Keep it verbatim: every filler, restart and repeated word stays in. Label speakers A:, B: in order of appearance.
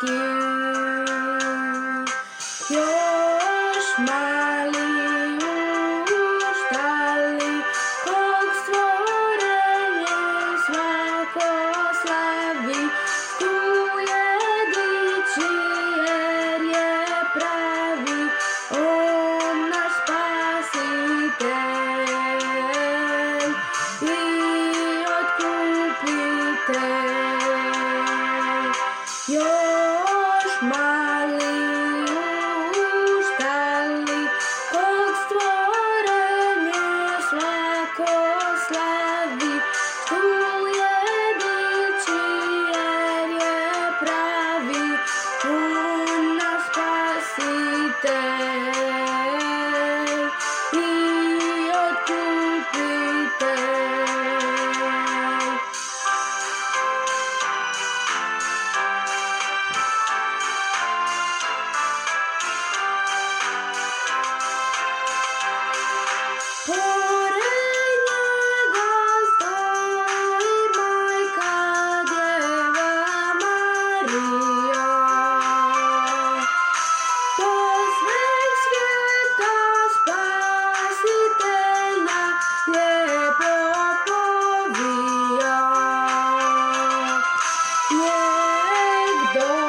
A: Još mali ustali, kog stvorenje svako slavi, tu je dići jer je pravi, on naš spasitelj i otkupitelj. Još mali ustali, kog stvorenje svako slavi, tu je dići jer je pravi, on naš spasitelj i otkupitelj. Pored njega stoji majka Djeva Marija, do sveg svijeta spasitelja lijepo povija. Njeg